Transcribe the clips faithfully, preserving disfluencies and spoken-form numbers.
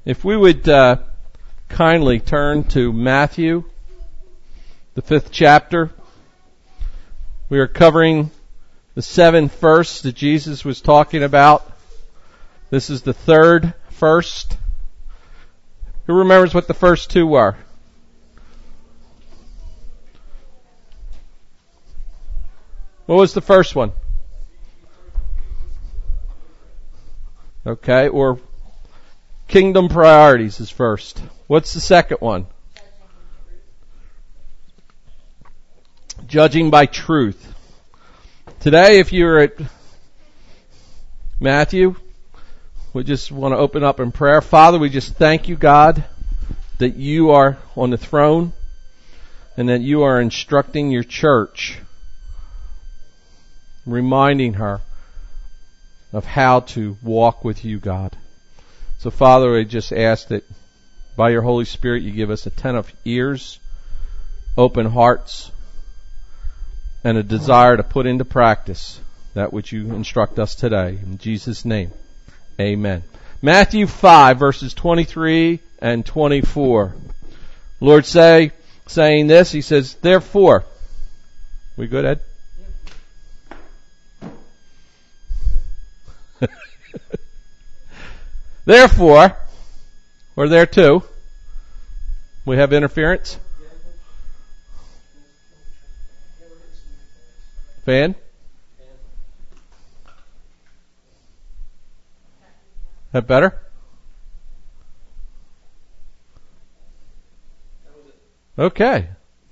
If we would uh, kindly turn to Matthew, the fifth chapter. We are covering the seven firsts that Jesus was talking about. This is the third first. Who remembers what the first two were? What was the first one? Okay, or kingdom priorities is first. What's the second one? Judging by truth. Today, if you're at Matthew, we just want to open up in prayer. Father, we just thank you, God, that you are on the throne and that you are instructing your church, reminding her of how to walk with you, God. So, Father, I just ask that by your Holy Spirit you give us attentive ears, open hearts, and a desire to put into practice that which you instruct us today. In Jesus' name, amen. Matthew five, verses twenty-three and twenty-four. Lord say, saying this, he says, therefore, we good, Ed? Therefore, we're there too. We have interference. Fan? That better? Okay.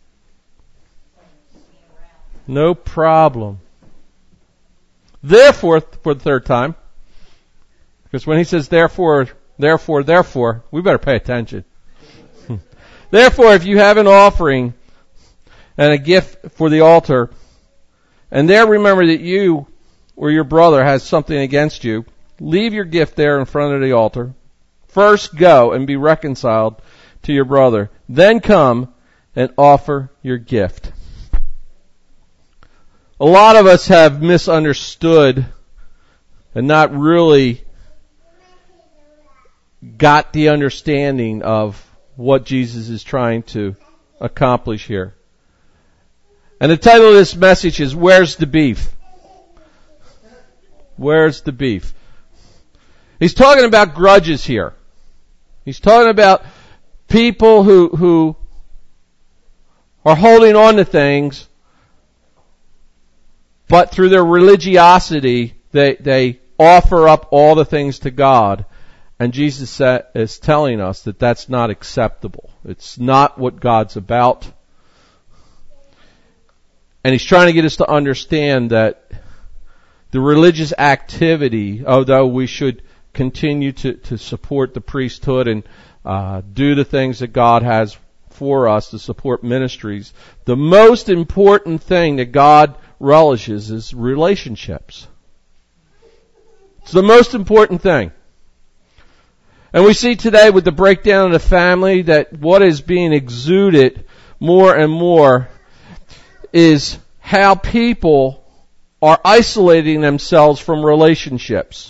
No problem. Therefore, for the third time, because when he says therefore, therefore, therefore, we better pay attention. Therefore, if you have an offering and a gift for the altar, and there remember that you or your brother has something against you, leave your gift there in front of the altar. First go and be reconciled to your brother. Then come and offer your gift. A lot of us have misunderstood and not really got the understanding of what Jesus is trying to accomplish here. And the title of this message is, Where's the Beef? Where's the beef? He's talking about grudges here. He's talking about people who, who are holding on to things, but through their religiosity, they, they offer up all the things to God. And Jesus is telling us that that's not acceptable. It's not what God's about. And he's trying to get us to understand that the religious activity, although we should continue to, to support the priesthood and uh, do the things that God has for us to support ministries, the most important thing that God relishes is relationships. It's the most important thing. And we see today with the breakdown of the family that what is being exuded more and more is how people are isolating themselves from relationships.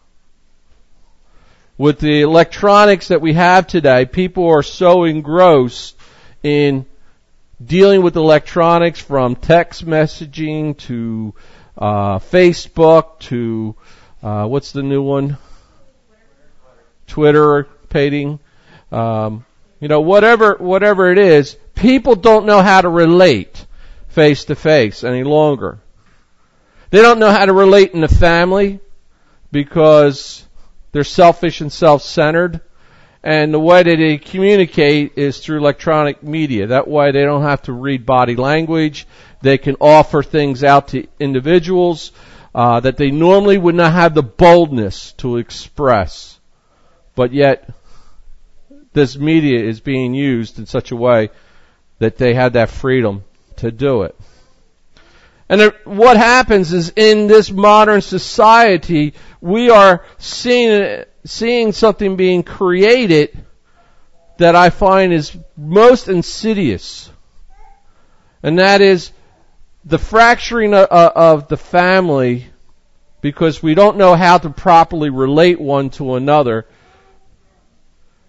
With the electronics that we have today, people are so engrossed in dealing with electronics, from text messaging to uh, Facebook to uh, what's the new one? Twitter, painting, um, you know, whatever, whatever it is, people don't know how to relate face to face any longer. They don't know how to relate in the family because they're selfish and self-centered, and the way that they communicate is through electronic media. That way they don't have to read body language. They can offer things out to individuals uh, that they normally would not have the boldness to express. But yet, this media is being used in such a way that they have that freedom to do it. And it, what happens is, in this modern society, we are seeing, seeing something being created that I find is most insidious. And that is the fracturing of, of the family, because we don't know how to properly relate one to another.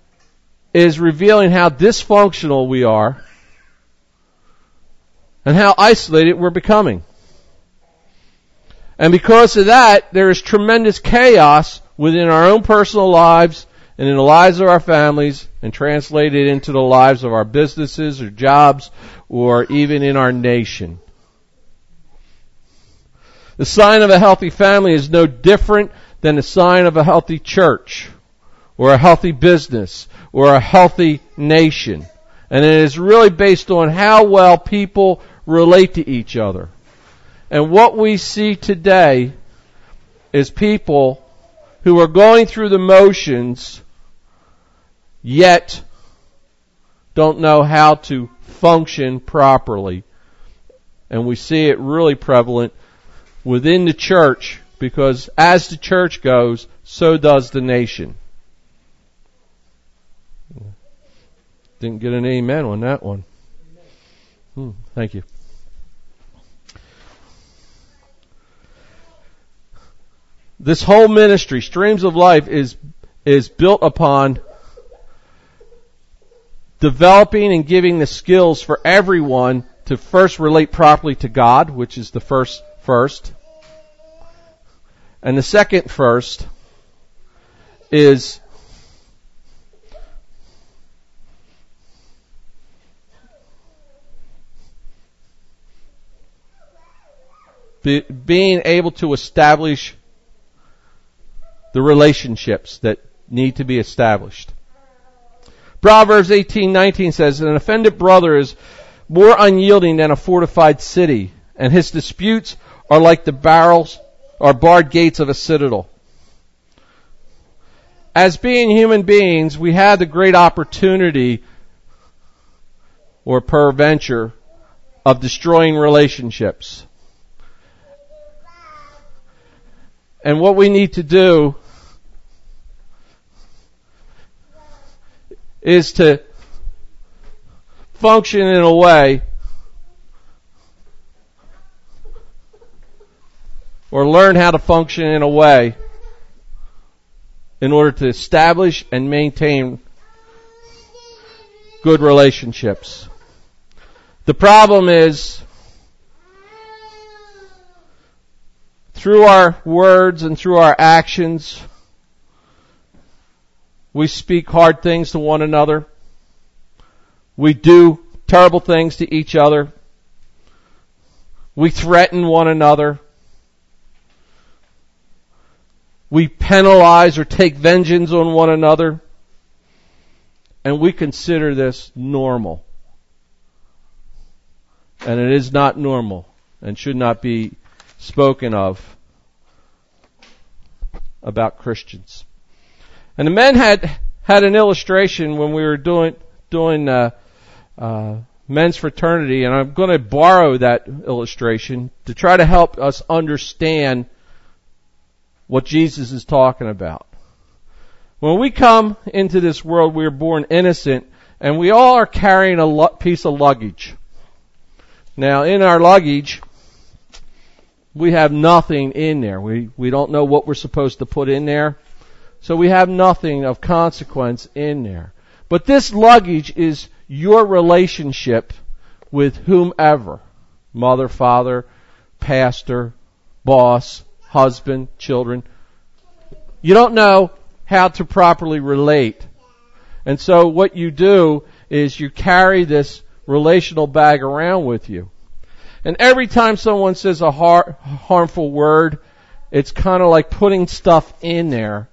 is revealing how dysfunctional we are and how isolated we're becoming. And because of that, there is tremendous chaos within our own personal lives and in the lives of our families, and translated into the lives of our businesses or jobs or even in our nation. The sign of a healthy family is no different than the sign of a healthy church or a healthy business or a healthy nation. And it is really based on how well people relate to each other. And what we see today is people who are going through the motions yet don't know how to function properly. And we see it really prevalent within the church, because as the church goes, so does the nation. Didn't get an amen on that one. Hmm, thank you. This whole ministry, Streams of Life, is is built upon developing and giving the skills for everyone to first relate properly to God, which is the first first. And the second first is be, being able to establish the relationships that need to be established. Proverbs eighteen nineteen says, an offended brother is more unyielding than a fortified city, and his disputes are like the barrels or barred gates of a citadel. As being human beings, we have the great opportunity or peradventure of destroying relationships. And what we need to do is to function in a way or learn how to function in a way in order to establish and maintain good relationships. The problem is, through our words and through our actions, we speak hard things to one another. We do terrible things to each other. We threaten one another. We penalize or take vengeance on one another. And we consider this normal. And it is not normal and should not be spoken of about Christians. And the men had had an illustration when we were doing doing uh, uh, men's fraternity, and I'm going to borrow that illustration to try to help us understand what Jesus is talking about. When we come into this world, we are born innocent, and we all are carrying a lo- piece of luggage. Now, in our luggage, we have nothing in there. We we don't know what we're supposed to put in there. So we have nothing of consequence in there. But this luggage is your relationship with whomever. Mother, father, pastor, boss, husband, children. You don't know how to properly relate. And so what you do is you carry this relational bag around with you. And every time someone says a har- harmful word, it's kind of like putting stuff in there.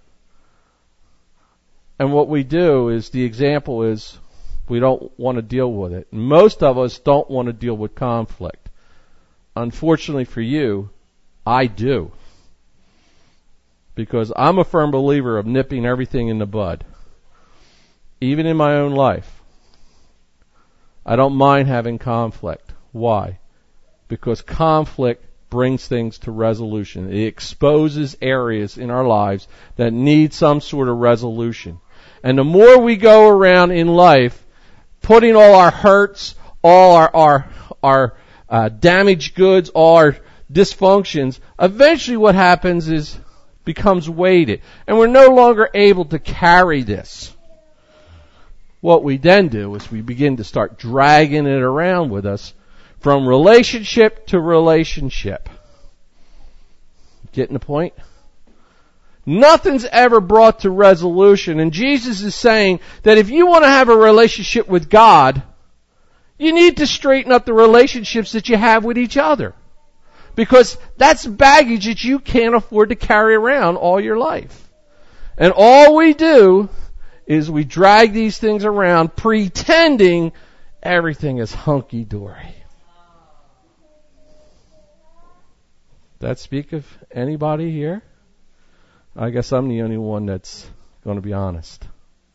And what we do is, the example is, we don't want to deal with it. Most of us don't want to deal with conflict. Unfortunately for you, I do. Because I'm a firm believer of nipping everything in the bud. Even in my own life. I don't mind having conflict. Why? Because conflict brings things to resolution. It exposes areas in our lives that need some sort of resolution. And the more we go around in life, putting all our hurts, all our our, our uh, damaged goods, all our dysfunctions, eventually what happens is becomes weighted. And we're no longer able to carry this. what we then do is we begin to start dragging it around with us from relationship to relationship. Getting the point? Nothing's ever brought to resolution. And Jesus is saying that if you want to have a relationship with God, you need to straighten up the relationships that you have with each other. Because that's baggage that you can't afford to carry around all your life. And all we do is we drag these things around pretending everything is hunky-dory. That speak of anybody here? I guess I'm the only one that's going to be honest.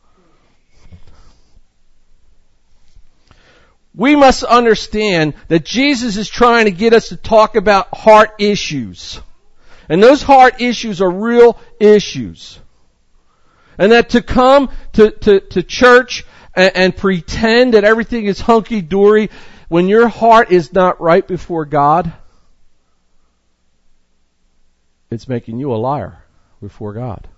We must understand that Jesus is trying to get us to talk about heart issues. And those heart issues are real issues. And that to come to, to, to church and, and pretend that everything is hunky-dory when your heart is not right before God, it's making you a liar before God.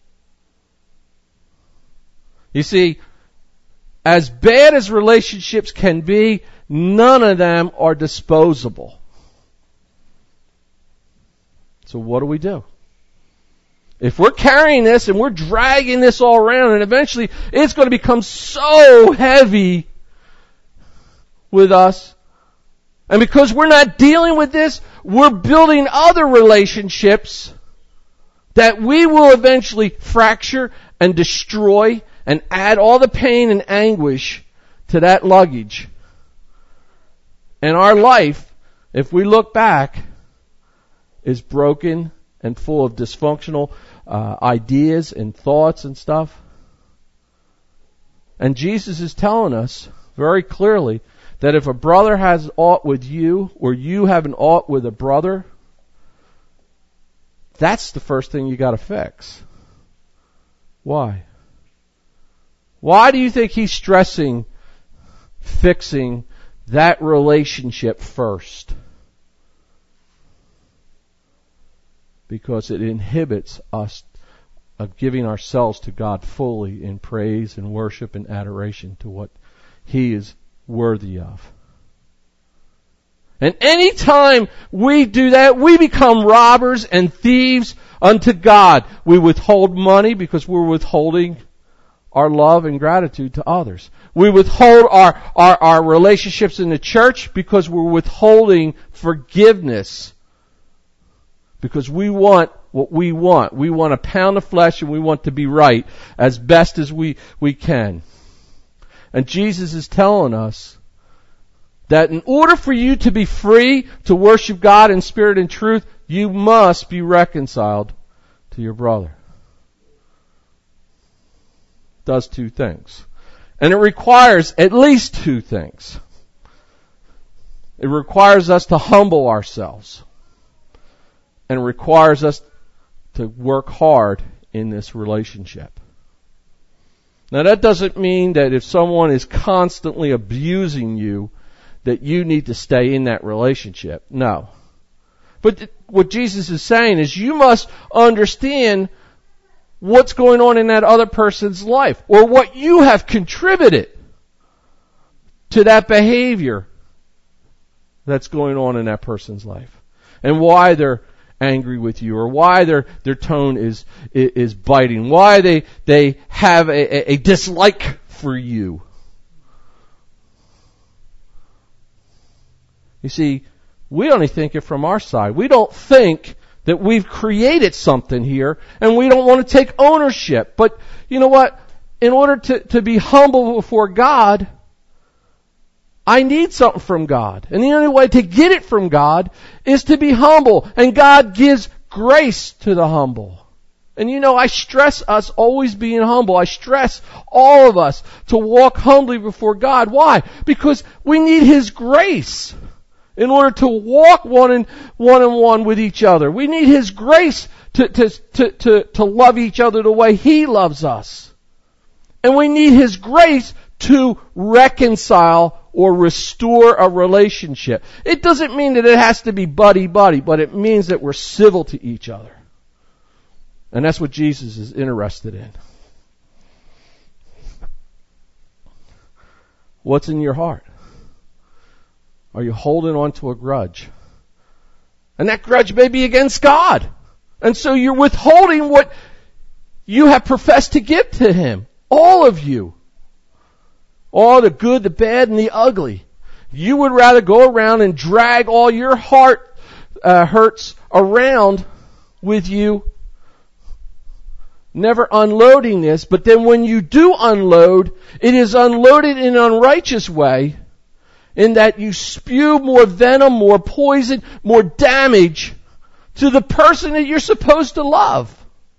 You see, as bad as relationships can be, none of them are disposable. So what do we do? If we're carrying this and we're dragging this all around, and eventually it's going to become so heavy with us, and because we're not dealing with this, we're building other relationships that we will eventually fracture and destroy and add all the pain and anguish to that luggage. And our life, if we look back, is broken and full of dysfunctional uh, ideas and thoughts and stuff. And Jesus is telling us very clearly that if a brother has aught with you, or you have an aught with a brother, that's the first thing you got to fix. Why? Why do you think he's stressing fixing that relationship first? Because it inhibits us of giving ourselves to God fully in praise and worship and adoration to what He is worthy of. And any time we do that, we become robbers and thieves unto God. We withhold money because we're withholding our love and gratitude to others. We withhold our, our, our relationships in the church because we're withholding forgiveness. Because we want what we want. We want a pound of flesh and we want to be right as best as we, we can. And Jesus is telling us that in order for you to be free to worship God in spirit and truth, you must be reconciled to your brother. It does two things. And it requires at least two things. It requires us to humble ourselves. And it requires us to work hard in this relationship. Now that doesn't mean that if someone is constantly abusing you, that you need to stay in that relationship. No. But th- what Jesus is saying is you must understand what's going on in that other person's life, or what you have contributed to that behavior that's going on in that person's life, and why they're angry with you, or why their their tone is is biting, why they they have a, a, a dislike for you. You see, we only think it from our side. We don't think that we've created something here, and we don't want to take ownership. But you know what? In order to, to be humble before God, I need something from God. And the only way to get it from God is to be humble. And God gives grace to the humble. And you know, I stress us always being humble. I stress all of us to walk humbly before God. Why? Because we need His grace in order to walk one and one and one with each other. We need His grace to, to, to, to, to love each other the way He loves us. And we need His grace to reconcile or restore a relationship. It doesn't mean that it has to be buddy-buddy, but it means that we're civil to each other. And that's what Jesus is interested in. What's in your heart? Are you holding on to a grudge? And that grudge may be against God. And so you're withholding what you have professed to give to Him. All of you. All the good, the bad, and the ugly. You would rather go around and drag all your heart uh, hurts around with you, never unloading this, but then when you do unload, it is unloaded in an unrighteous way, in that you spew more venom, more poison, more damage to the person that you're supposed to love.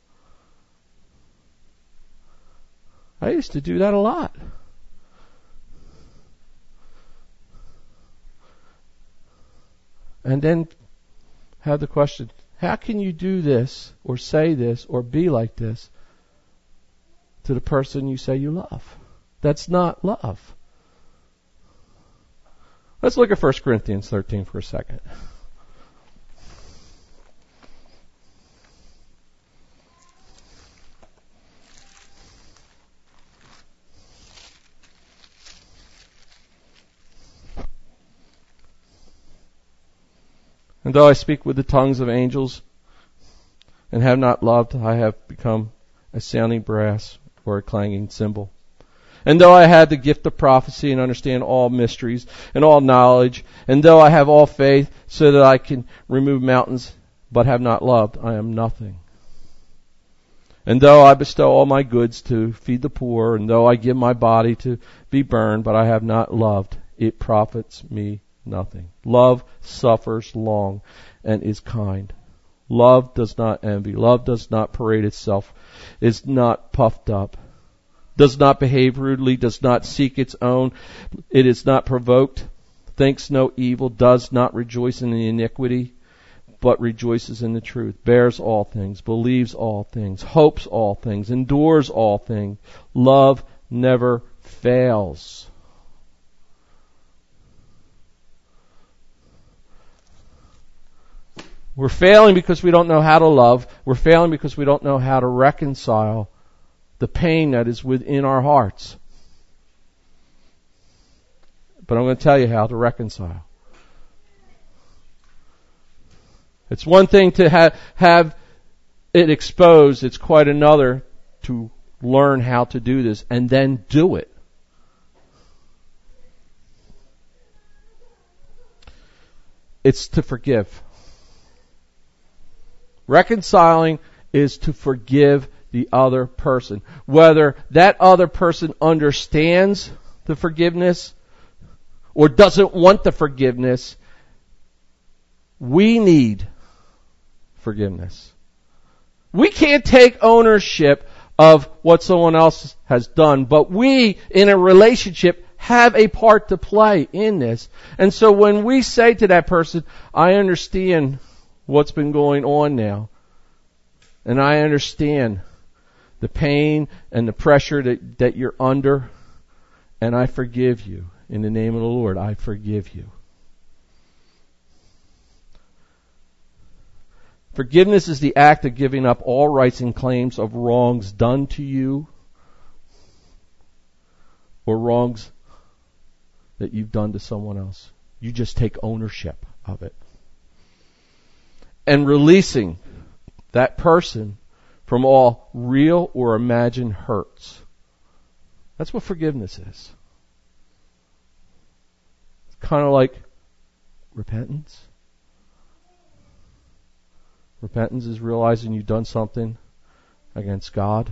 I used to do that a lot. And then have the question, how can you do this or say this or be like this to the person you say you love? That's not love. Let's look at First Corinthians thirteen for a second. And though I speak with the tongues of angels and have not loved, I have become a sounding brass or a clanging cymbal. And though I have the gift of prophecy and understand all mysteries and all knowledge, and though I have all faith so that I can remove mountains, but have not loved, I am nothing. And though I bestow all my goods to feed the poor, and though I give my body to be burned, but I have not loved, it profits me nothing. Love suffers long and is kind. Love does not envy. Love does not parade itself, is not puffed up, does not behave rudely, does not seek its own, it is not provoked, thinks no evil, does not rejoice in the iniquity, but rejoices in the truth, bears all things, believes all things, hopes all things, endures all things. Love never fails. We're failing because we don't know how to love. We're failing because we don't know how to reconcile the pain that is within our hearts. But I'm going to tell you how to reconcile. It's one thing to ha- have it exposed. It's quite another to learn how to do this and then do it. It's to forgive. Reconciling is to forgive the other person. Whether that other person understands the forgiveness or doesn't want the forgiveness, we need forgiveness. We can't take ownership of what someone else has done, but we, in a relationship, have a part to play in this. And so when we say to that person, I understand what's been going on now, and I understand the pain and the pressure that, that you're under, and I forgive you. In the name of the Lord, I forgive you. Forgiveness is the act of giving up all rights and claims of wrongs done to you or wrongs that you've done to someone else. You just take ownership of it. And releasing that person from all real or imagined hurts. That's what forgiveness is. It's kind of like repentance. Repentance is realizing you've done something against God.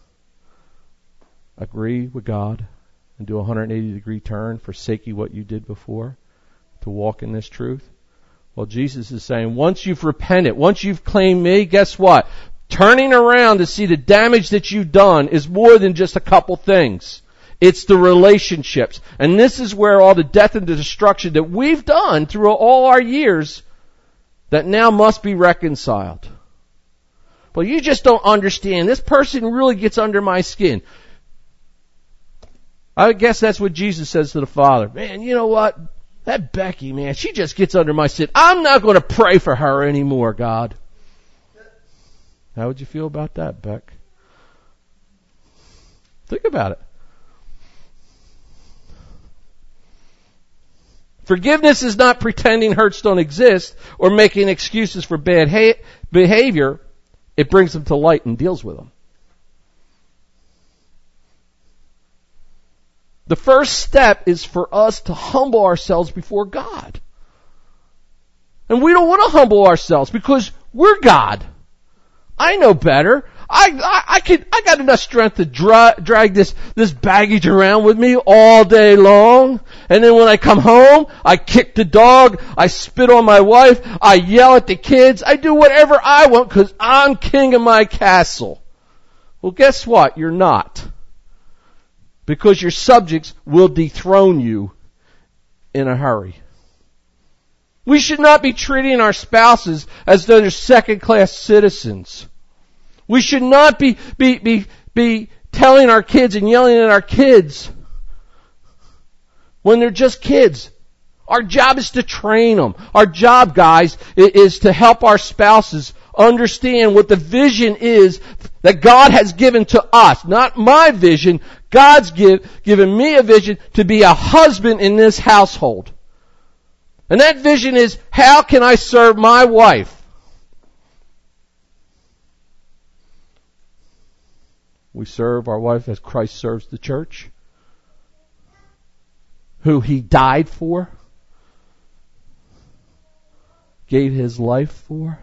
Agree with God and do a one hundred eighty degree turn, forsaking what you did before to walk in this truth. Well, Jesus is saying, once you've repented, once you've claimed me, guess what? Turning around to see the damage that you've done is more than just a couple things. It's the relationships. And this is where all the death and the destruction that we've done through all our years that now must be reconciled. Well, you just don't understand. This person really gets under my skin. I guess that's what Jesus says to the Father. Man, you know what? That Becky, man, she just gets under my skin. I'm not going to pray for her anymore, God. How would you feel about that, Beck? Think about it. Forgiveness is not pretending hurts don't exist or making excuses for bad ha- behavior. It brings them to light and deals with them. The first step is for us to humble ourselves before God. And we don't want to humble ourselves because we're God. I know better. I, I, I can, I got enough strength to dra- drag this, this baggage around with me all day long. And then when I come home, I kick the dog, I spit on my wife, I yell at the kids, I do whatever I want because I'm king of my castle. Well, guess what? You're not. Because your subjects will dethrone you in a hurry. We should not be treating our spouses as though they're second-class citizens. We should not be, be, be, be telling our kids and yelling at our kids when they're just kids. Our job is to train them. Our job, guys, is to help our spouses understand what the vision is that God has given to us. Not my vision. God's give, given me a vision to be a husband in this household. And that vision is, how can I serve my wife? We serve our wife as Christ serves the church, who He died for, gave His life for.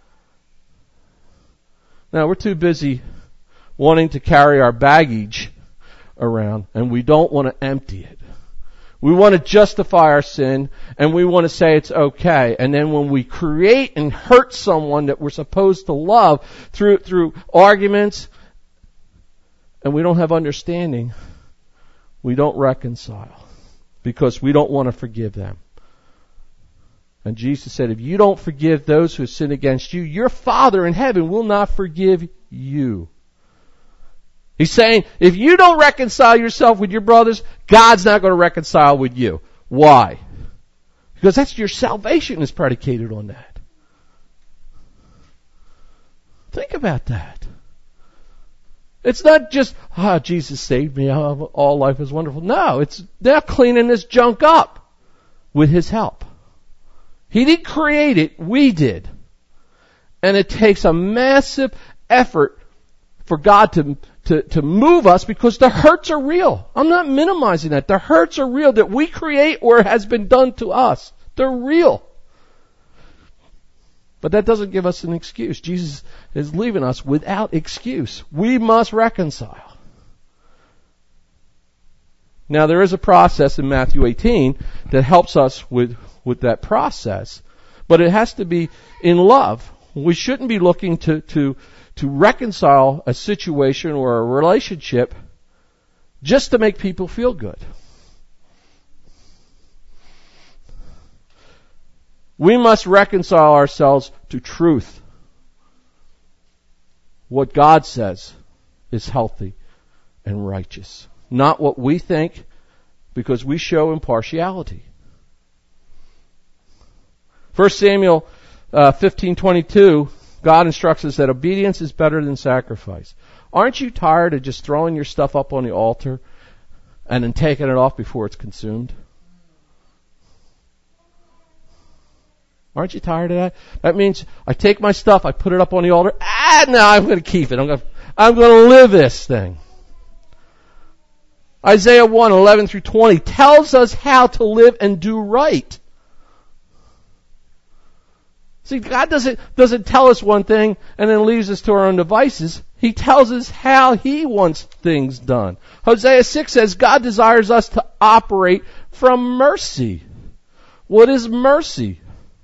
Now, we're too busy wanting to carry our baggage around, and we don't want to empty it. We want to justify our sin, and we want to say it's okay. And then when we create and hurt someone that we're supposed to love through through arguments, and we don't have understanding, we don't reconcile because we don't want to forgive them. And Jesus said, if you don't forgive those who sin against you, your Father in heaven will not forgive you. He's saying, if you don't reconcile yourself with your brothers, God's not going to reconcile with you. Why? Because that's your salvation is predicated on that. Think about that. It's not just, ah, oh, Jesus saved me, oh, all life is wonderful. No, it's they're cleaning this junk up with His help. He didn't create it, we did. And it takes a massive effort for God to, to, to move us because the hurts are real. I'm not minimizing that. The hurts are real that we create or has been done to us. They're real. But that doesn't give us an excuse. Jesus is leaving us without excuse. We must reconcile. Now there is a process in Matthew eighteen that helps us with, with that process. But it has to be in love. We shouldn't be looking to, to, to reconcile a situation or a relationship just to make people feel good. We must reconcile ourselves to truth. What God says is healthy and righteous. Not what we think, because we show impartiality. First Samuel uh, fifteen twenty-two, God instructs us that obedience is better than sacrifice. Aren't you tired of just throwing your stuff up on the altar and then taking it off before it's consumed? Aren't you tired of that? That means I take my stuff, I put it up on the altar. Ah, no, I'm going to keep it. I'm going to, I'm going to live this thing. Isaiah one, eleven through twenty tells us how to live and do right. See, God doesn't, doesn't tell us one thing and then leaves us to our own devices. He tells us how He wants things done. Hosea six says God desires us to operate from mercy. What is mercy?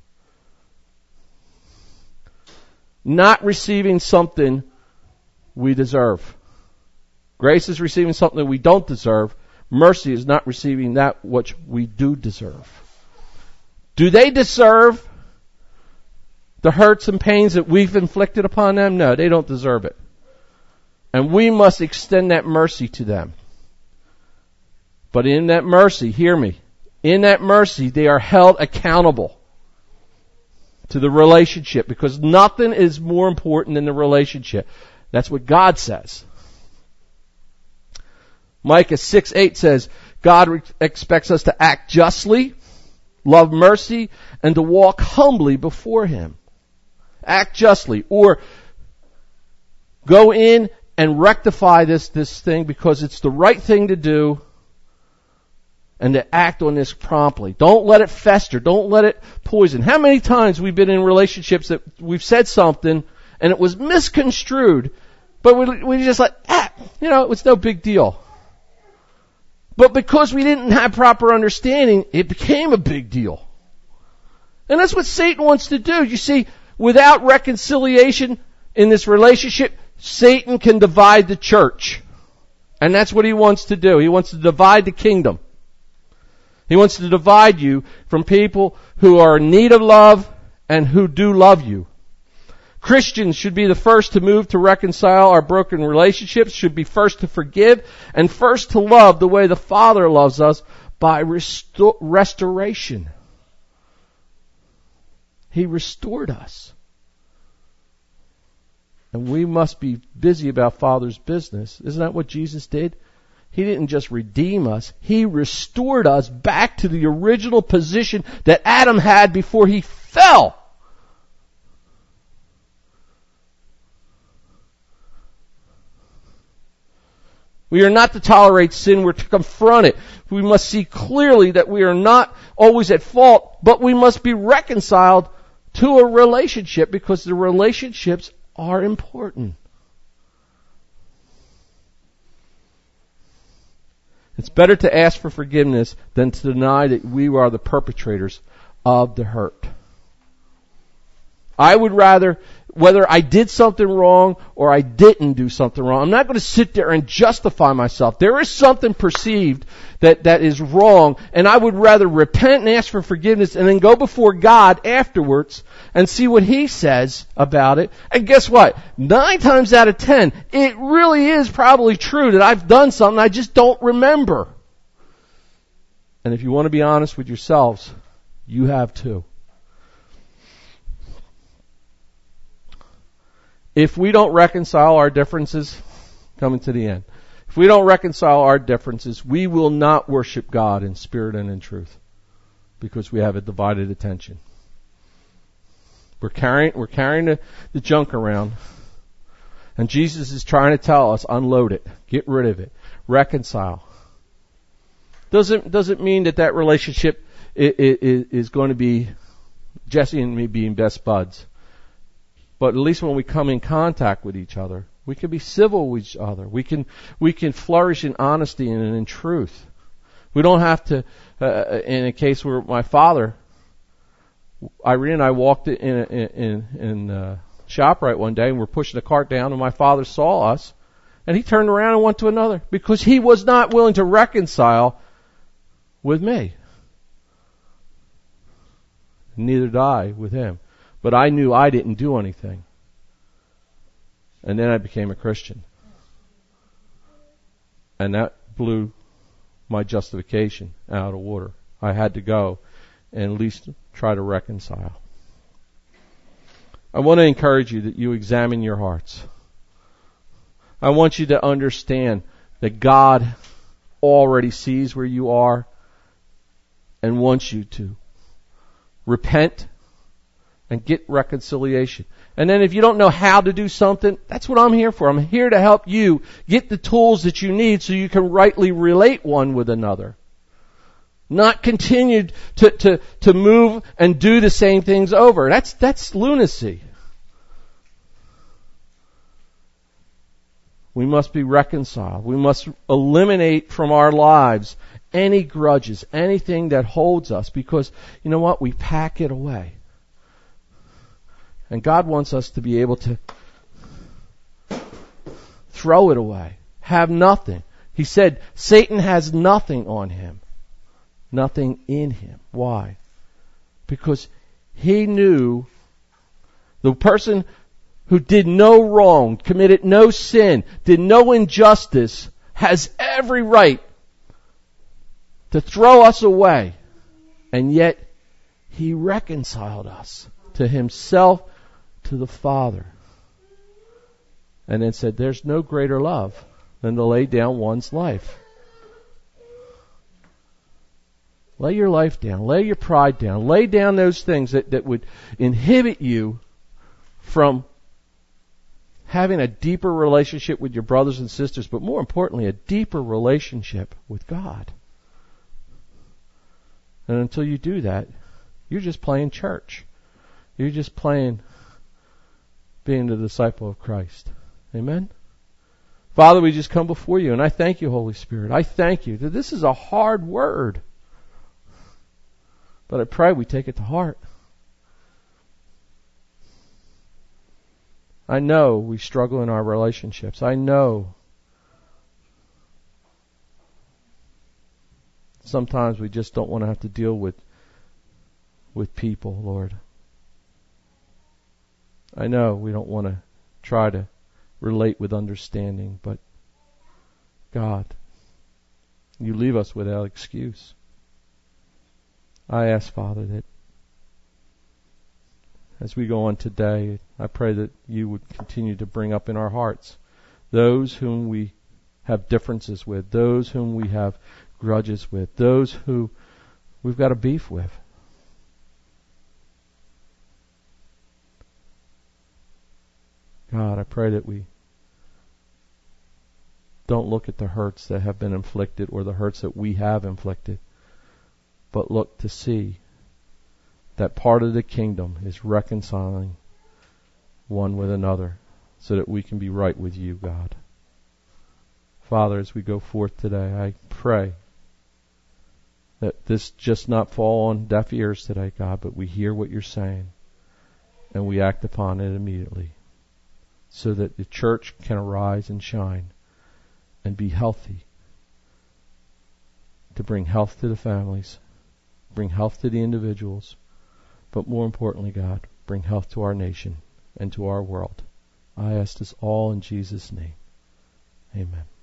Not receiving something we deserve. Grace is receiving something we don't deserve. Mercy is not receiving that which we do deserve. Do they deserve the hurts and pains that we've inflicted upon them? No, they don't deserve it. And we must extend that mercy to them. But in that mercy, hear me, in that mercy they are held accountable to the relationship, because nothing is more important than the relationship. That's what God says. Micah six eight says, God re- expects us to act justly, love mercy, and to walk humbly before Him. Act justly, or go in and rectify this, this thing because it's the right thing to do, and to act on this promptly. Don't let it fester. Don't let it poison. How many times we've been in relationships that we've said something and it was misconstrued, but we, we just like, ah, you know, it was no big deal. But because we didn't have proper understanding, it became a big deal. And that's what Satan wants to do. You see, without reconciliation in this relationship, Satan can divide the church. And that's what he wants to do. He wants to divide the kingdom. He wants to divide you from people who are in need of love and who do love you. Christians should be the first to move to reconcile our broken relationships, should be first to forgive, and first to love the way the Father loves us, by restor- restoration. He restored us. And we must be busy about Father's business. Isn't that what Jesus did? He didn't just redeem us. He restored us back to the original position that Adam had before he fell. We are not to tolerate sin, we're to confront it. We must see clearly that we are not always at fault, but we must be reconciled to a relationship because the relationships are important. It's better to ask for forgiveness than to deny that we are the perpetrators of the hurt. I would rather, whether I did something wrong or I didn't do something wrong, I'm not going to sit there and justify myself. There is something perceived that, that is wrong, and I would rather repent and ask for forgiveness and then go before God afterwards and see what He says about it. And guess what? Nine times out of ten, it really is probably true that I've done something I just don't remember. And if you want to be honest with yourselves, you have too. If we don't reconcile our differences, coming to the end, if we don't reconcile our differences, we will not worship God in spirit and in truth because we have a divided attention. We're carrying, we're carrying the, the junk around, and Jesus is trying to tell us, unload it, get rid of it, reconcile. Doesn't, doesn't mean that that relationship is, is going to be Jesse and me being best buds. But at least when we come in contact with each other, we can be civil with each other. We can we can flourish in honesty and in truth. We don't have to. Uh, in a case where my father, Irene and I walked in in in uh, ShopRite one day and we're pushing the cart down, and my father saw us, and he turned around and went to another because he was not willing to reconcile with me. Neither did I with him. But I knew I didn't do anything. And then I became a Christian. And that blew my justification out of water. I had to go and at least try to reconcile. I want to encourage you that you examine your hearts. I want you to understand that God already sees where you are and wants you to repent and get reconciliation. And then if you don't know how to do something, that's what I'm here for. I'm here to help you get the tools that you need so you can rightly relate one with another. Not continue to, to, to move and do the same things over. That's, that's lunacy. We must be reconciled. We must eliminate from our lives any grudges, anything that holds us, because you know what? We pack it away. And God wants us to be able to throw it away. Have nothing. He said Satan has nothing on him. Nothing in him. Why? Because he knew the person who did no wrong, committed no sin, did no injustice, has every right to throw us away. And yet He reconciled us to Himself, to the Father. And then said, there's no greater love than to lay down one's life. Lay your life down. Lay your pride down. Lay down those things that, that would inhibit you from having a deeper relationship with your brothers and sisters, but more importantly, a deeper relationship with God. And until you do that, you're just playing church. You're just playing being the disciple of Christ. Amen? Father, we just come before you, and I thank you, Holy Spirit. I thank you that this is a hard word. But I pray we take it to heart. I know we struggle in our relationships. I know sometimes we just don't want to have to deal with with people, Lord. I know we don't want to try to relate with understanding, but God, you leave us without excuse. I ask, Father, that as we go on today, I pray that you would continue to bring up in our hearts those whom we have differences with, those whom we have grudges with, those who we've got a beef with. God, I pray that we don't look at the hurts that have been inflicted or the hurts that we have inflicted, but look to see that part of the kingdom is reconciling one with another so that we can be right with you, God. Father, as we go forth today, I pray that this just not fall on deaf ears today, God, but we hear what you're saying and we act upon it immediately so that the church can arise and shine and be healthy, to bring health to the families, bring health to the individuals, but more importantly, God, bring health to our nation and to our world. I ask this all in Jesus' name. Amen.